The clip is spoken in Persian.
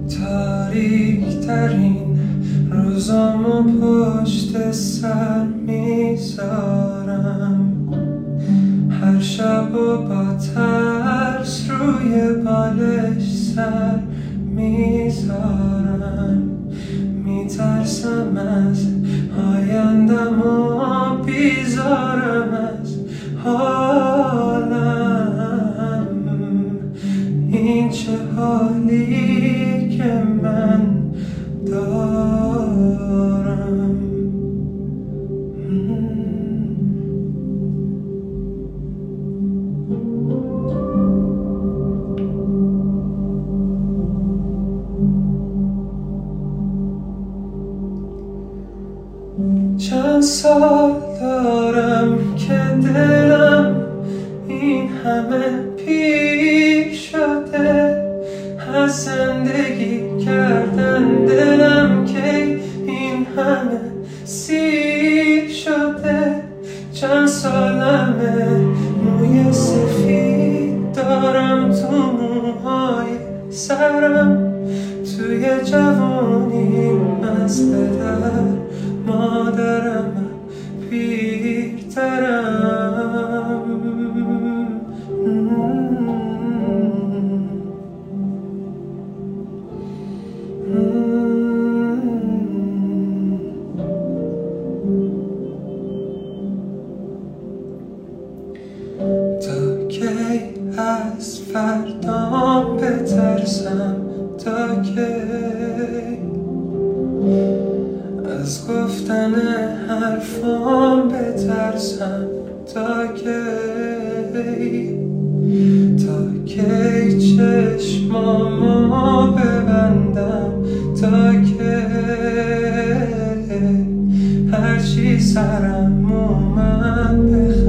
تاریک ترین روزامو پشت سر میذارم، هر شب و با ترس روی بالش سر میذارم. میترسم از آیندم و بیزارم از حالم. این چه حالی که من دارم. چند سال دارم که دلم این همه پیر شده، از زندگی کردن دلم که این همه سیر شده. چند سالمه موی سفید دارم تو موهای سرم، توی جوانیم از پدر مادرم پیرترم. تا کی از فردام بترسم؟ تا کی از گفتن حرفام بترسم؟ تا کی چشمامو ببندم؟ تا کی هرچی سرم اومد